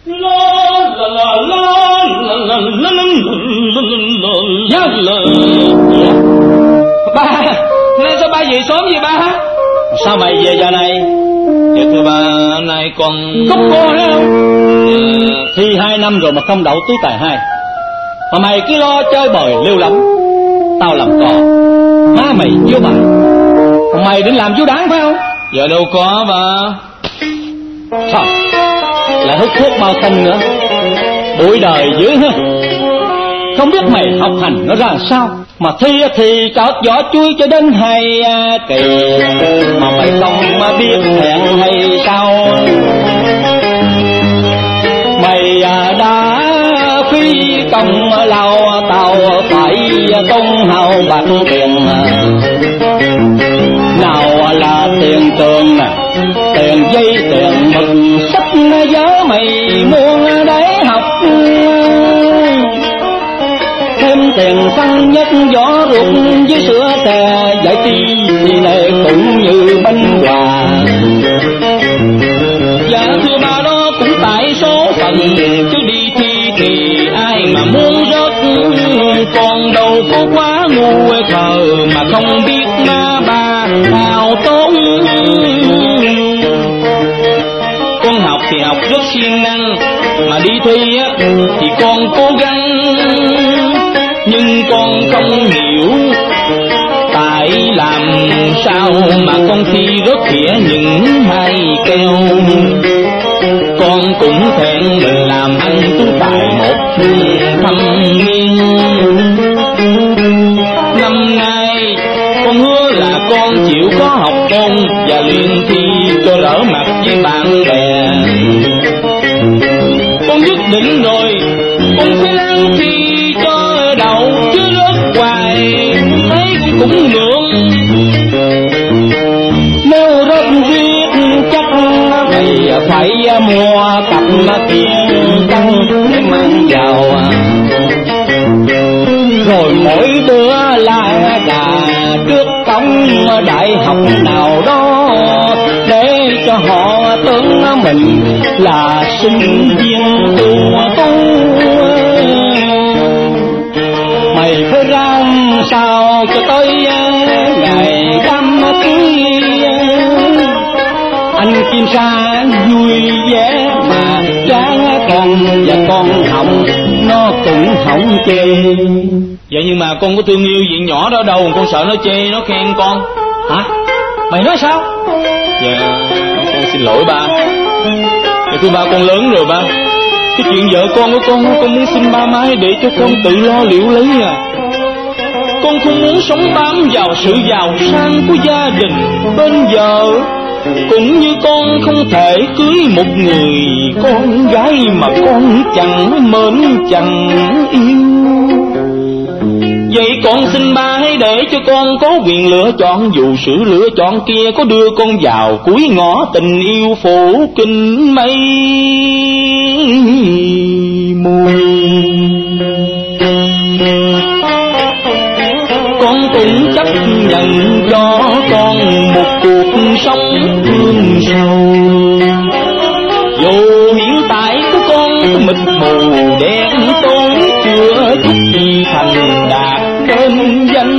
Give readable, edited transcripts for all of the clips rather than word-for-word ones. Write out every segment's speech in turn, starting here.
Ba, nay sao ba về sớm vậy ba? Sao mày về giờ này? Dạ thưa ba, nay con cúp cô đấy không? Thi 2 năm rồi mà không đậu tú tài 2, mà mày cứ lo chơi bời lêu lỏng. Tao làm cò, má mày vô bài, mày định làm chú đáng phải không? Dạ đâu có ba. Sao lại hút thuốc bao xanh nữa? Bụi đời dữ ha. Không biết mày học hành nó ra làm sao mà thi thì chót vỏ chui cho đến 2 kỳ, mà mày không biết hẹn hay sao? Mày đã phi công lao tao phải công hao bạc tiền, nào là tiền trường nè, tiền dây, tiền mực, sách vở mày mua để học, thêm tiền xăng nhất gió ruột với sữa tè giải ti thì này cũng như bánh quà. Dạ thưa ba, đó cũng tại số phận, chứ đi thi thì ai mà muốn rớt. Con đâu có quá ngu khờ mà không biết ma ba hào tốn. Con học thì học rất siêng năng, mà đi thi thì con cố gắng, nhưng con không hiểu tại làm sao mà con thi rớt khỉa những 2 keo. Con cũng thẹn mình làm ăn tú tài một thâm niên. Năm nay con hứa là con chịu có học con và luyện thi cho lỡ mặt với bạn bè. Con nhất định rồi, con phải lăn thi cho đậu, chứ rớt hoài thấy con cũng ngượng. Nếu rớt riết chắc mày phải mua cặp tiền trắng để mang vào, rồi mỗi đứa la gà trước cổng đại học nào đó, để cho họ tưởng mình là sinh viên tu. Mày phải ra sao cho tới ngày đám cưới, anh Kim Sa vui vẻ mà chán con và con hỏng nó cũng hỏng chê. Dạ nhưng mà con có thương yêu diện nhỏ đó đâu, con sợ nó chê nó khen con. Hả? Mày nói sao? Dạ con xin lỗi ba. Dạ thưa ba, con lớn rồi ba. Cái chuyện vợ con của con muốn xin ba má để cho con tự lo liệu lấy à. Con không muốn sống bám vào sự giàu sang của gia đình bên vợ, cũng như con không thể cưới một người con gái mà con chẳng mến chẳng yêu. Vậy con xin ba hãy để cho con có quyền lựa chọn, dù sự lựa chọn kia có đưa con vào cuối ngõ tình yêu phủ kinh mây mù. Con cũng chấp nhận cho con một cuộc sống thương sâu, dù hiện tại của con mịt mù đen tối chưa chút gì thành đạt tên danh.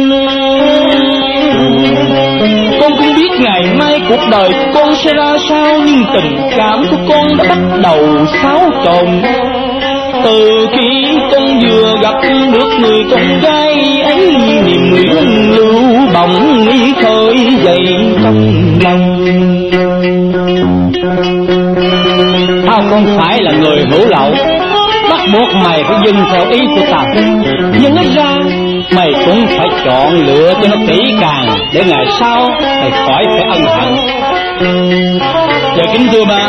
Con không biết ngày mai cuộc đời của con sẽ ra sao, nhưng tình cảm của con đã bắt đầu xáo trộn từ khi con vừa gặp được người con gái ấy. Niềm luyến lưu bỗng nghĩ khơi dậy trong lòng. Tao không phải là người hữu lậu, bắt buộc mày phải dừng theo ý của tao, nhưng ít ra mày cũng phải chọn lựa cho nó kỹ càng, để ngày sau mày khỏi phải ân hận. Dạ kính thưa ba,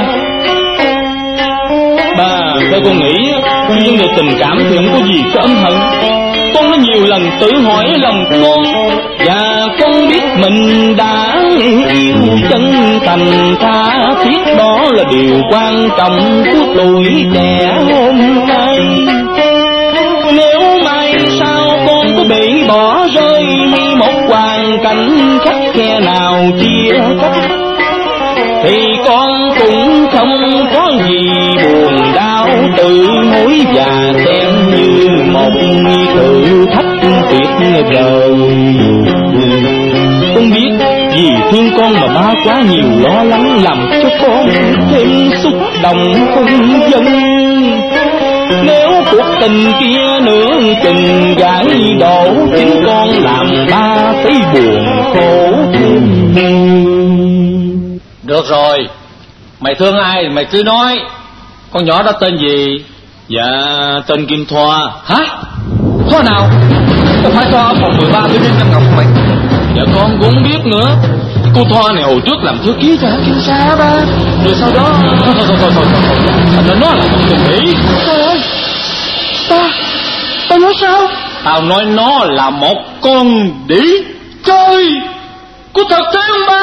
theo con nghĩ vấn đề tình cảm thì không có gì phải ân hận. Con đã nhiều lần tự hỏi lòng con, và con biết mình đã yêu chân thành tha thiết, đó là điều quan trọng của tuổi trẻ hôm nay. Nếu mai sau con có bị bỏ rơi hay một hoàn cảnh khắc khe nào chia cách, thì con cũng không có gì buồn quá nhiều lo lắng làm cho con thêm xúc động phân vân. Nếu cuộc tình kia nữa chừng giải đổ, chính con làm ba thấy buồn khổ thêm. Được rồi, mày thương ai mày cứ nói. Con nhỏ đó tên gì? Dạ tên Kim Thoa. Hả? Thoa nào? Không phải Thoa phòng 13 bên Nam Ngọc mày? Dạ con cũng không biết nữa. Cô Thoa này hồi trước làm thư ký cho hãng Kim Sa ba. Rồi sau đó Thôi nó là một tình ý. Trời ơi, ta nói sao? Tao nói nó là một con đĩ. Trời, có thật thế không ba?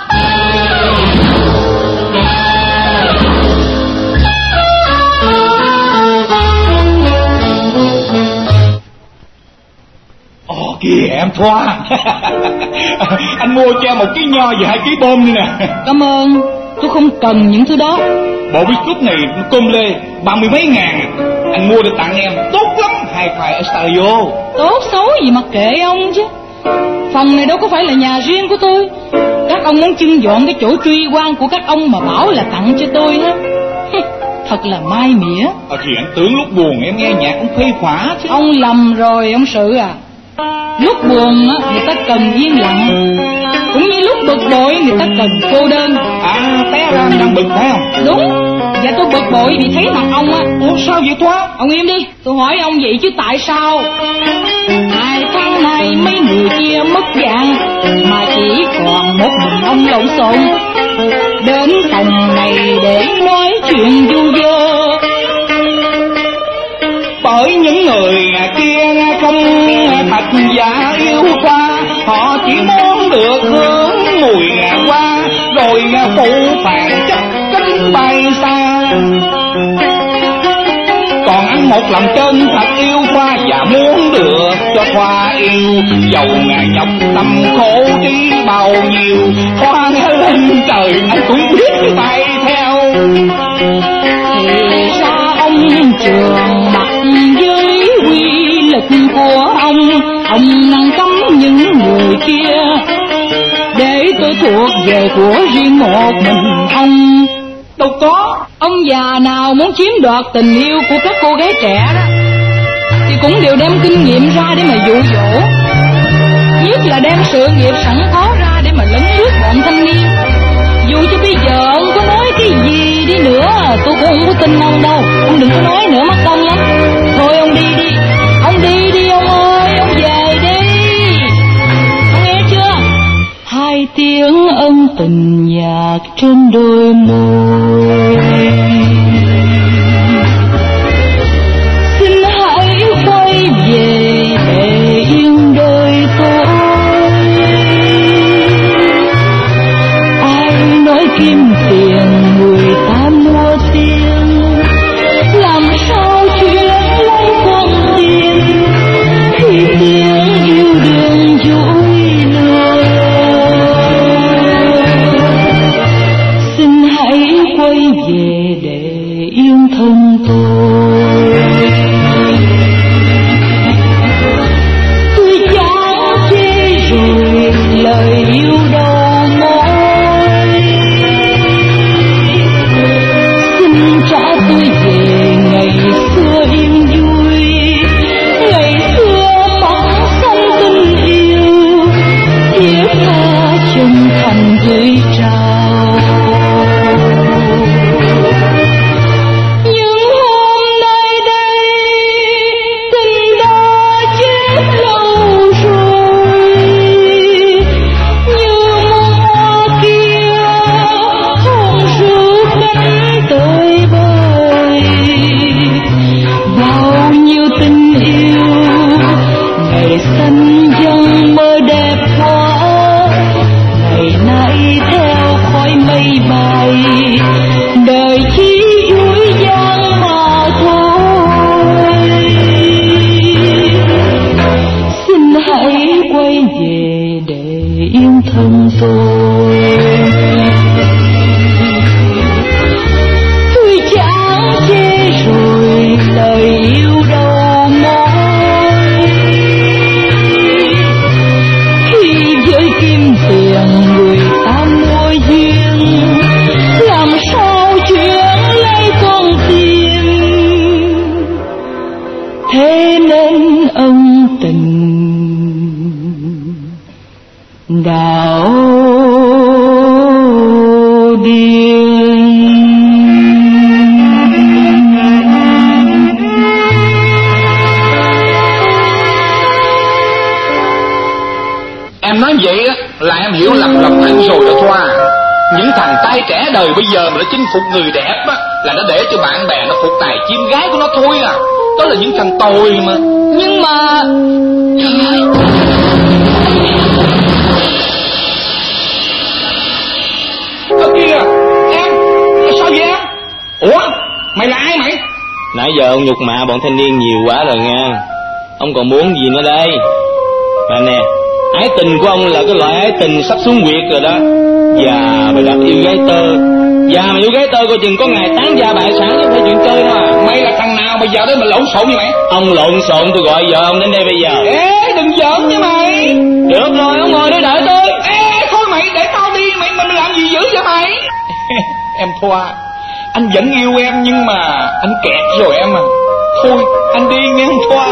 Ồ kìa em Thoa. Anh mua cho em một ký nho và 2 ký bom đi nè. Cảm ơn, tôi không cần những thứ đó. Bộ biscuit này cơm lê 30 mấy ngàn. Anh mua để tặng em, tốt lắm. 2 khoai Estadio. Tốt xấu gì mà kệ ông chứ. Phòng này đâu có phải là nhà riêng của tôi. Các ông muốn trưng dọn cái chỗ truy quan của các ông mà bảo là tặng cho tôi á. Thật là mai mỉa. Thì anh tưởng lúc buồn em nghe nhạc cũng khuây khỏa chứ. Ông lầm rồi ông Sự à. Lúc buồn á, người ta cần yên lặng. Cũng như lúc bực bội người ta cần cô đơn. À, té ra anh đang bực phải không? Đúng. Và tôi bực bội vì thấy mặt ông á. Ủa sao vậy Thoa? Ông im đi, tôi hỏi ông vậy chứ tại sao 2 tháng nay mấy người kia mất dạng, mà chỉ còn một mình ông lộn xộn đến phòng này để nói chuyện vui vơ. Bởi những người kia không thật giả yêu Thoa, họ chỉ muốn được hương mùi hoa, rồi phụ phàng chấp cánh bay xa. Còn anh một lòng chân thật yêu Thoa và muốn được cho Thoa yêu, dầu ngài nhọc tâm khổ đi bao nhiêu, Thoa nghe lên trời anh cũng biết tay theo. Thì ra ông trường mặt với quy lực của ông năng cấm những người kia để tôi thuộc về của riêng một mình ông. Đâu có. Ông già nào muốn chiếm đoạt tình yêu của các cô gái trẻ đó thì cũng đều đem kinh nghiệm ra để mà dụ dỗ, nhất là đem sự nghiệp sẵn có ra để mà lấn lướt bọn thanh niên. Dù cho bây giờ ông có nói cái gì đi nữa tôi cũng không có tin ông đâu. Ông đừng có nói nữa mất công lắm. Thôi ông đi đi. Ông đi đi ông ơi. Ông về đi. Ông nghe chưa? 2 tiếng ân tình nhạc trên đôi môi. Xin hãy quay về để yên đời tôi. Ai nói kim tiền người ta mua tiền, làm sao chuyện lấy con tiền khi tiếng yêu đương dối lừa. Xin hãy quay về để yên thân tôi. Tôi chán chê rồi lời yêu đâu môi. Xin trả tôi về ngày xưa yên vui, ngày xưa bóng xanh tình yêu, thiết tha chân thành gửi trao. Nhưng hôm nay đây tình đã chết lâu rồi, như vậy á là em hiểu lầm lòng anh rồi đó Thoa. Những thằng trai trẻ đời bây giờ mà nó chinh phục người đẹp á là nó để cho bạn bè nó phục tài chim gái của nó thôi à. Đó là những thằng tồi mà. Nhưng mà trời ơi, ở kia em, sao vậy em? Ủa mày là ai mày? Nãy giờ ông nhục mạ bọn thanh niên nhiều quá rồi nha. Ông còn muốn gì nữa đây? Mà nè, ái tình của ông là cái loại ái tình sắp xuống huyệt rồi đó. Già mà gặp yêu gái tơ, già mà yêu gái tơ coi chừng có ngày tán gia bại sản chứ phải chuyện chơi đâu à. Mày là thằng nào mà giờ đây mà lộn xộn như mày? Ông lộn xộn tôi gọi vợ ông đến đây bây giờ. Ê đừng giỡn với mày. Được rồi, ông ngồi đây đợi tôi. Ê thôi mày để tao đi, mày làm gì dữ vậy mày? Em Thoa, anh vẫn yêu em nhưng mà anh kẹt rồi em à. Thôi anh đi nghe em Thoa.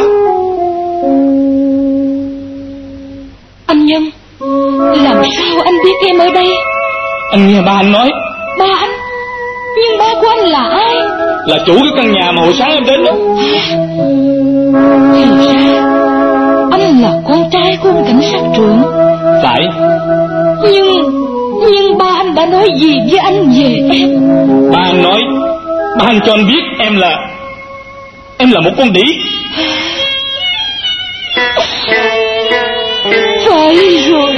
anh Nhân, làm sao anh biết em ở đây? Anh nghe ba anh nói. Ba anh? Nhưng ba của anh là ai? Là chủ cái căn nhà mà hồi sáng em đến đó. Thì ra anh là con trai của ông cảnh sát trưởng. Phải. Nhưng ba anh đã nói gì với anh về em? Ba anh nói, ba anh cho anh biết em là một con đĩ. Phải rồi,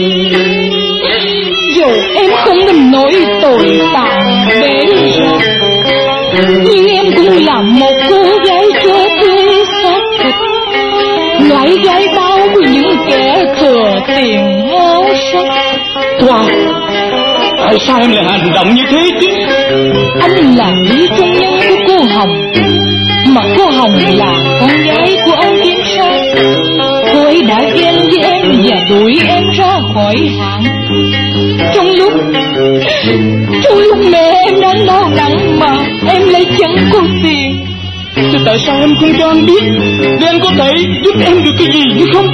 dù em không nên nói tội tàn bể ra, nhưng em cũng là một cô gái cho thuê xác thịt, loại gái bao của những kẻ thừa tiền háo sắc. Wow, tại sao em lại hành động như thế chứ? Anh là đứa trung nhân của cô Hồng, mà cô Hồng là con gái của ông Kim Sa. Cô ấy đã ghen với em và đuổi em ra khỏi hãng. Trong lúc mẹ em đang đau nặng mà em lại chẳng có tiền. Thì tại sao em không cho anh biết để anh có thể giúp em được cái gì chứ không?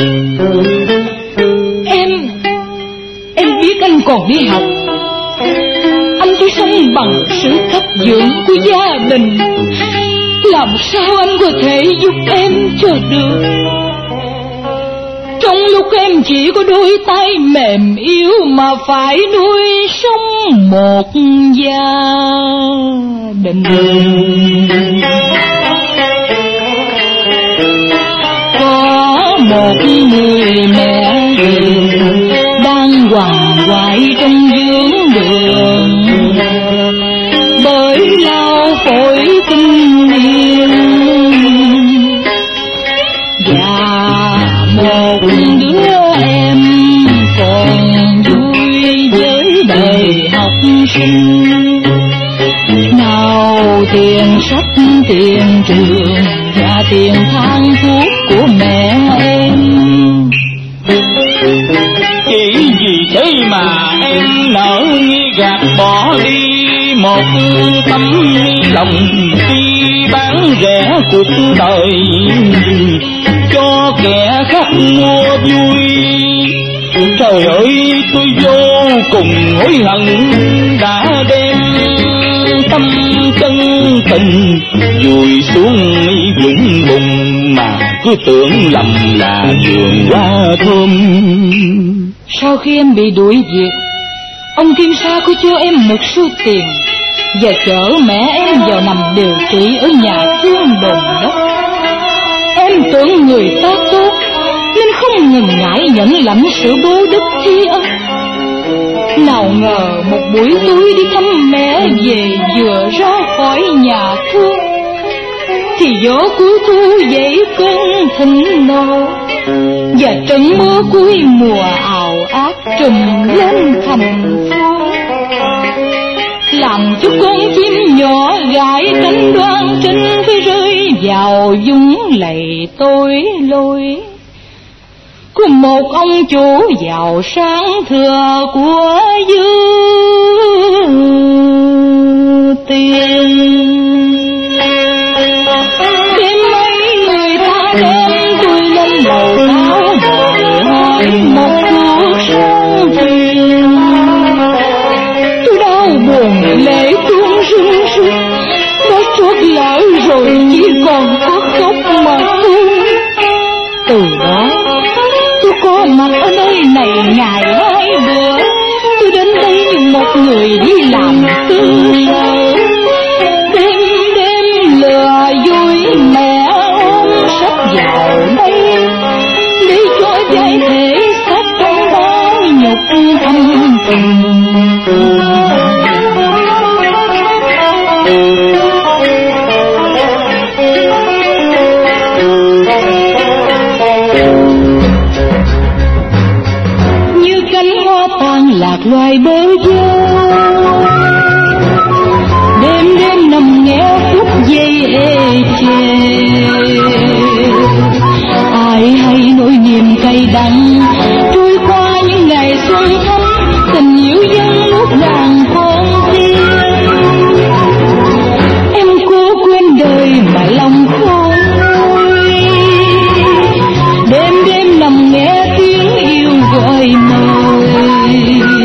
Em biết anh còn đi học. Anh phải sống bằng sự cấp dưỡng của gia đình. Làm sao anh có thể giúp em cho được? Trong lúc em chỉ có đôi tay mềm yếu mà phải nuôi sống một gia đình. Có một người mẹ đang quằn quại trong dưỡng đường, bởi lao phổi kinh niên, và một đứa em còn vui với đời học sinh. Nào tiền sách, tiền trường và tiền thang thuốc của mẹ em. Chỉ vì thế mà em nỡ gạt bỏ đi một tấm lòng khi bán rẻ cuộc đời cho kẻ khác mua vui. Trời ơi, tôi vô cùng hối hận đã đem tâm chân tình vùi xuống vũng bùn mà cứ tưởng lầm là vườn hoa thơm. Sau khi em bị đuổi việc, ông Kim Sa có cho em một số tiền và chở mẹ em vào nằm điều trị ở nhà thương Đồn Đốc. Em tưởng người ta tốt nên không ngần ngại nhận lãnh sự bố đức tri ân. Nào ngờ một buổi tối đi thăm mẹ về vừa ra khỏi nhà thương thì gió cuối thu dậy cơn thịnh nộ, và trận mưa cuối mùa ào ạt trùm lên thành phố, làm cho con chim nhỏ gãi cánh đoan trinh phải rơi vào vũng lầy tối lôi của một ông chủ giàu sang thừa của dư tiền. Đêm mấy người ta đem tôi lên lầu cao đòi hỏi một cuộc sống phiền. Tôi đau buồn lệ tuôn rưng rưng, nó trót lỡ rồi chỉ còn có khóc mà thôi. Từ đó tôi có mặt ở nơi này ngày hai bữa, tôi đến đây như một người đi làm tư sở, đêm đêm lừa vui mẹ ôm sách vào đây để cho giải thể xác trong bao nhục thâm tình. Như cánh hoa tàn lạc loài bơ vơ, đêm đêm nằm nghe phút giây ê chề. Ai hay nỗi niềm cay đắng trôi qua những ngày xuân thắm, tình yêu dân lúc nàng con tiên. Em cố quên đời mà lòng không nguôi, đêm đêm nằm nghe tiếng yêu gọi mời.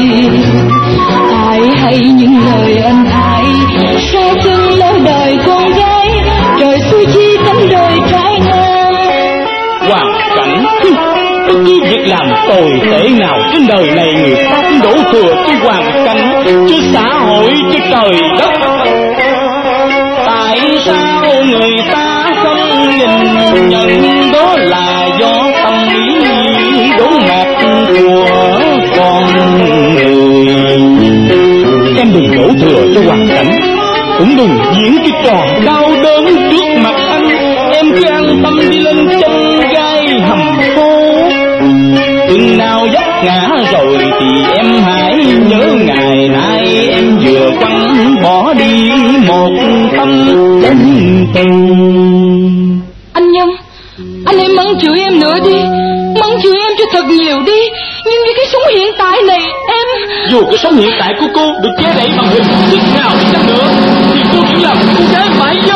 Ai hay những lời ân ái sao chân lối đời con gái, trời xui chi cánh đời trái ngang. Hoàn cảnh bất cứ việc làm tồi tệ nào trên đời này, người ta cũng đổ thừa cho hoàn cảnh, cho xã hội, cho trời đất. Tại sao người ta không nhìn nhận đó là do tâm lý đốn nạt của con người. Em đừng đổ thừa cho hoàn cảnh, cũng đừng diễn cái trò đau đớn trước mặt anh. Em cứ an tâm đi lên chân gai hầm phố, chừng nào vấp ngã rồi thì em hãy nhớ ngày nay em vừa quăng bỏ đi một tâm chân tình. Anh Nhân, anh em mắng chửi em nữa đi, mắng chửi em cho thật nhiều đi, nhưng với cái sống hiện tại này em... Dù cái sống hiện tại của cô được che đậy bằng hình thức nào đi chăng nữa, thì cô chỉ là cô gái mại dâm.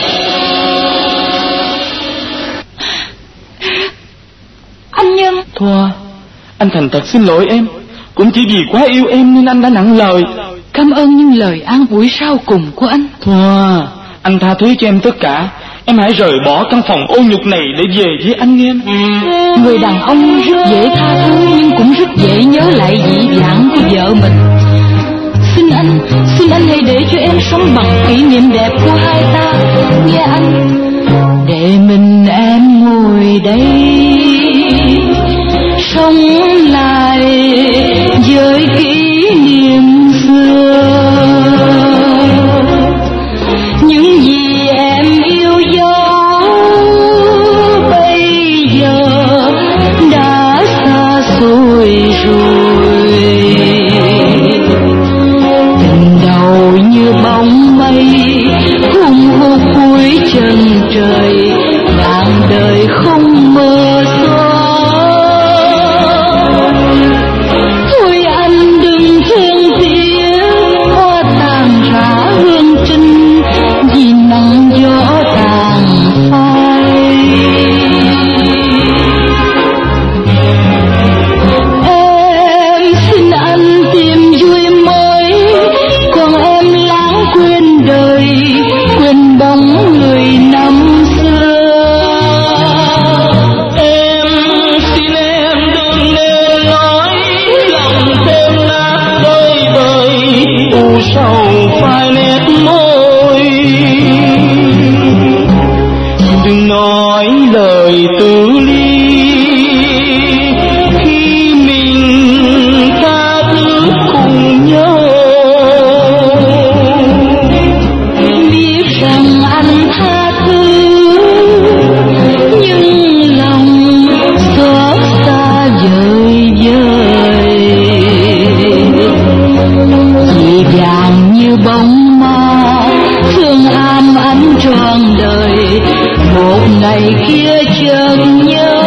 Anh Nhân, Thoa, anh thành thật xin lỗi em. Cũng chỉ vì quá yêu em nên anh đã nặng lời. cảm ơn những lời an ủi sau cùng của anh. Thoa, anh tha thứ cho em tất cả. Em hãy rời bỏ căn phòng ô nhục này để về với anh em. Người đàn ông rất dễ tha thứ nhưng cũng rất dễ nhớ lại dị vãng của vợ mình. Xin anh hãy để cho em sống bằng kỷ niệm đẹp của hai ta, nghe anh. Để mình em ngồi đây sống lại với kỷ niệm xưa, những gì em yêu dấu bây giờ đã xa xôi rồi. Tình đầu như bóng mây hung hút cuối chân trời, ngàn đời không mơ xóa. Thôi anh đừng thương tiếc hoa tàn rã hương trinh, vì nắng gió tàn phai. Em xin anh tìm vui mới, còn em lãng quên đời, quên bóng người năm xưa. Em xin em đừng nên nói lòng thêm nát đôi bời, u sầu phai nét môi. Đừng nói lời từ ly khi mình tha thứ cùng nhau. Biết rằng anh tha thứ nhưng lòng xót xa vời vời, chỉ vàng như bóng ma thương ám ảnh trọn đời, một ngày kia chợt nhớ.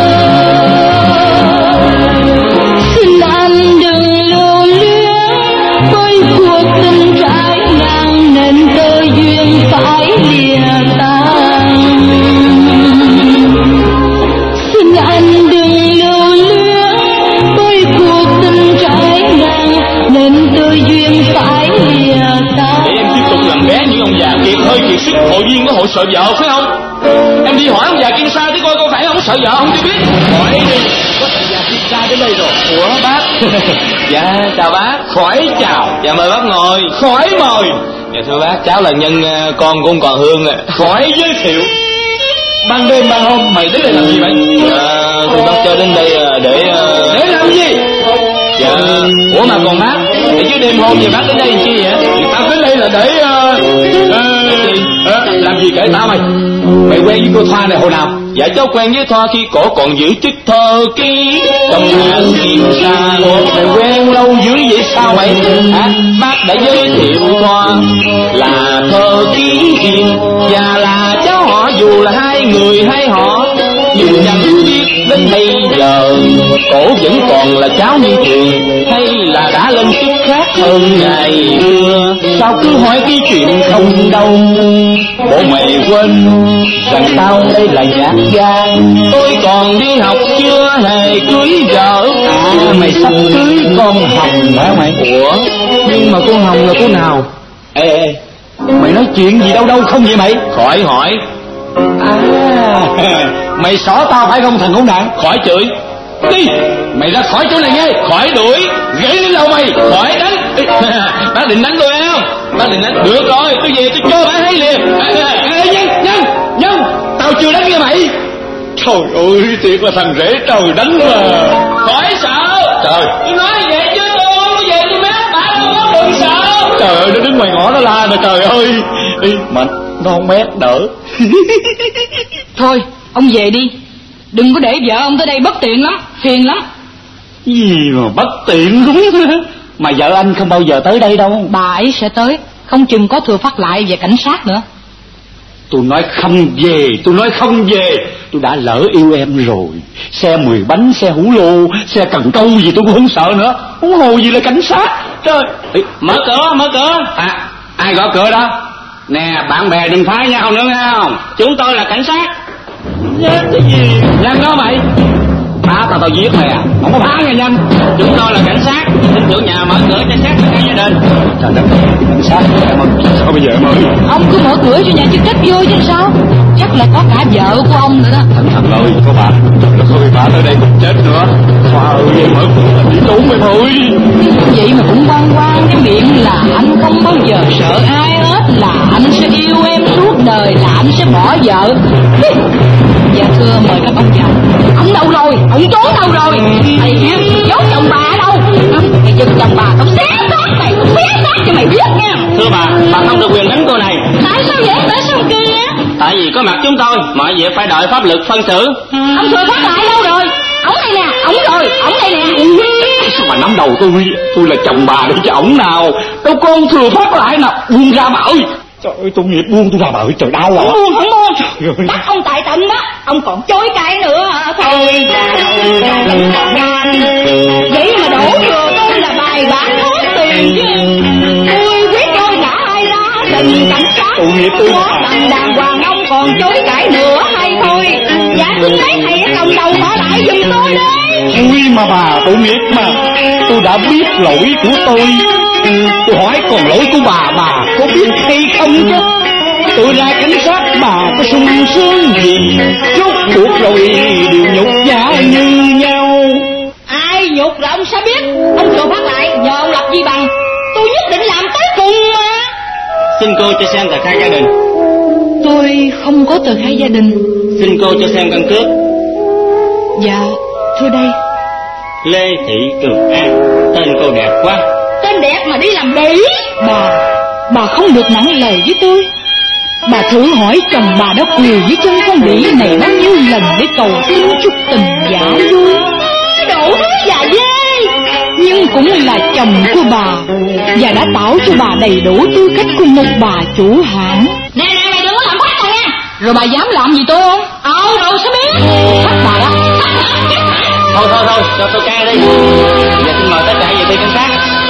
Xin anh đừng lưu luyến với cuộc tình trái ngang, nên tơ duyên phải lìa tan. Xin anh đừng lưu luyến với cuộc tình trái ngang, nên tơ duyên phải lìa tan. Để em tiếp tục làm bé như ông già kiệt hơi kiệt sức hội viên của hội sợ vợ phải không? Em đi hỏi ông già Kiên Sa chứ coi có phải ông sợ vợ không cho biết. Hỏi đi. ra đến đây rồi. Ủa bác? Dạ chào bác. Khỏi chào. Dạ mời bác ngồi. Khỏi mời. Dạ thưa bác, cháu là nhân con của ông Còn Hương ạ. Khỏi giới thiệu. Ban đêm ban hôm mày đến đây làm gì vậy? Dạ thưa bác cho đến đây để làm gì? Dạ. Ủa mà còn bác, để chứ đêm hôm về bác đến đây làm chi vậy? Tao đến đây là để làm gì kể tao mày? Mày quen với cô Thoa này hồi nào? Dạ cháu quen với Thoa khi cổ còn giữ chức thơ ký trong nhà Kim Sa. Mày quen lâu dữ vậy sao mày? Hả? Bác đã giới thiệu Thoa là thơ ký hiền và là cháu họ, dù là hai người hai họ, nhưng chẳng biết đến bây giờ cổ vẫn còn là cháu như thường hay là đã lên chức khác hơn ngày xưa. Sao cứ hỏi cái chuyện không đâu? Bộ mày quên rằng tao đây là nhạc gia, tôi còn đi học chưa hề cưới vợ. Mày sắp cưới con Hồng hả mày? Ủa nhưng mà con Hồng là cô nào? Ê, mày nói chuyện gì đâu không vậy mày? Khỏi hỏi. Mày xỏ tao phải không thằng khốn nạn? Khỏi chửi. Đi, mày ra khỏi chỗ này nghe. Khỏi đuổi. Gãy đến đâu mày? Khỏi đánh. Bác định đánh tôi không? Bác định đánh. Được rồi, tôi về tôi cho bác thấy liền. Ê, Nhân, tao chưa đánh với mày. Trời ơi, thiệt là thằng rể trời đánh mà. Khỏi sợ. Trời, Tôi nói về chứ tôi về tôi mát bác tôi đừng sợ. trời ơi, nó đứng ngoài ngõ nó la nè, trời ơi. Đi, mà nó không mét đỡ. Thôi ông về đi, đừng có để vợ ông tới đây bất tiện lắm, phiền lắm. Gì mà bất tiện đúng. Mà vợ anh không bao giờ tới đây đâu. Bà ấy sẽ tới, không chừng có thừa phát lại về cảnh sát nữa. Tôi nói không về. Tôi đã lỡ yêu em rồi. Xe 10 bánh, xe hủ lô, xe cần câu gì tôi cũng không sợ nữa. Huống hồ gì là cảnh sát. Trời. Mở cửa. Ai gõ cửa đó? Nè, bạn bè đừng phá nhau nữa nghe không? Chúng tôi là cảnh sát. Cái gì? Nhanh đó mày. Phá tao giết mày à? Không có phá nghe nhanh. Chúng tôi là cảnh sát. Xin chủ nhà mở cửa cho xét cả gia đình. Trời đất, cảnh sát em ơi. Sao bây giờ em ơi? Ông cứ mở cửa cho nhà chức trách vô chứ sao? Chắc là có cả vợ của ông nữa đó. Thằng ơi, có bà. Trời ơi, bà tới đây cũng chết nữa. Khoa ơi, mở cửa là đi trốn em ơi. Vậy mà cũng quan cái miệng là anh không bao giờ sợ ai hết, là anh sẽ yêu em suốt đời, là anh sẽ bỏ vợ. Dạ thưa, mời các ông vào. Ông đâu rồi? Ông trốn đâu rồi? Thầy giấu chồng bà ở đâu? Mày giật chồng bà, tao xé xác mày, tao xé xác cho mày biết nha. Thưa bà không được quyền đánh cô này. Tại sao vậy? Tại sao kia? Tại vì có mặt chúng tôi, mọi việc phải đợi pháp luật phân xử. Ông thừa phát lại đâu rồi? Ổng đây nè, ổng rồi, ổng đây nè. Sao mà nắm đầu tôi là chồng bà để cho ổng nào? Đâu con thừa phát lại nào, buông ra bà ơi. Trời ơi, tôi nghiệp buông tôi ra bà ơi, trời đau à. Không buông. Bắt ông tại trận đó, ông còn chối cãi nữa. Thôi vậy mà đổ thừa tôi là bài bản hết tiền chứ. Tôi quyết tôi cả hai ra đình cảnh sát. Có đàng hoàng ông còn chối cãi nữa hay thôi. Dạ xin lấy thầy cái đồng đầu bỏ lại giùm tôi đấy. Ui mà bà, tội nghiệp mà. Tôi đã biết lỗi của tôi. Tôi hỏi còn lỗi của bà có biết hay không chứ? Tôi ra cảnh sát bà có sung sướng gì? Rốt cuộc rồi đều nhục nhã như nhau. Ai nhục là ông sẽ biết. Ông thừa phát lại nhờ ông lập gì bằng. Tôi nhất định làm tới cùng mà. Xin cô cho xem tờ khai gia đình. Tôi không có tờ khai gia đình. Xin cô cho xem căn cước. Dạ thưa đây. Lê Thị Cường An. Tên cô đẹp quá. Tên đẹp mà đi làm bỉ. Bà không được nặng lời với tôi. Bà thử hỏi chồng bà đã quỳ với chân con bỉ này bao nhiêu lần để cầu xin chút tình giả vui. Đổ dạ dê. Nhưng cũng là chồng của bà và đã tạo cho bà đầy đủ tư cách của một bà chủ hãng. Nè mày đừng có làm quá này nha. Rồi bà dám làm gì tôi không? Rồi sẽ biết. Bắt bà đó. Thôi cho tôi ca đi. Giờ xin mời tất cả về đi cảnh sát.